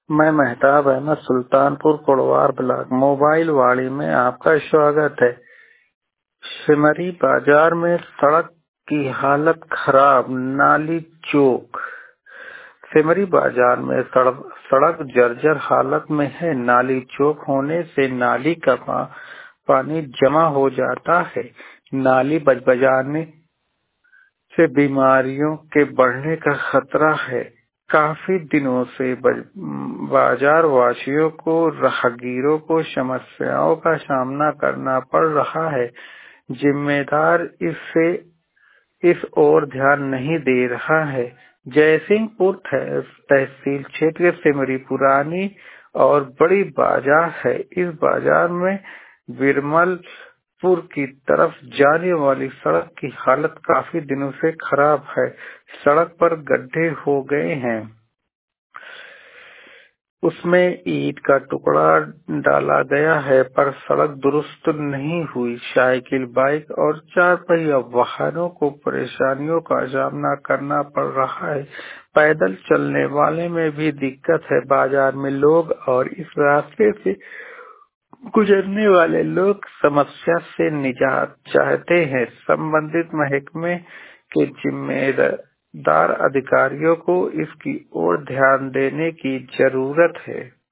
मैं मेहताब अहमद सुल्तानपुर कोटवार block mobile वाड़ी में आपका स्वागत है। सिमरी बाजार में सड़क की हालत खराब, नाली चौक। सिमरी बाजार में सड़क जर्जर हालत में है। नाली चौक होने से नाली का पानी जमा हो जाता है। नाली बजाने से बीमारियों के बढ़ने का खतरा है। काफी दिनों से बाजार वासियों को, राहगीरों को समस्याओं का सामना करना पड़ रहा है। जिम्मेदार इस ओर ध्यान नहीं दे रहा है। जयसिंहपुर तहसील क्षेत्र सिमरी पुरानी और बड़ी बाजार है। इस बाजार में बिरमलपुर की तरफ जाने वाली सड़क की हालत काफी दिनों से खराब है। सड़क पर गड्ढे हो गए हैं। उसमें ईंट का टुकड़ा डाला गया है, पर सड़क दुरुस्त नहीं हुई। साइकिल, बाइक और 4 पहिया वाहनों को परेशानियों का सामना करना पड़ रहा है। पैदल चलने वाले में भी दिक्कत है। बाजार में लोग और इस रास्ते से गुजरने वाले लोग समस्या से निजात चाहते हैं। संबंधित महकमे के जिम्मेदार अधिकारियों को इसकी ओर ध्यान देने की जरूरत है।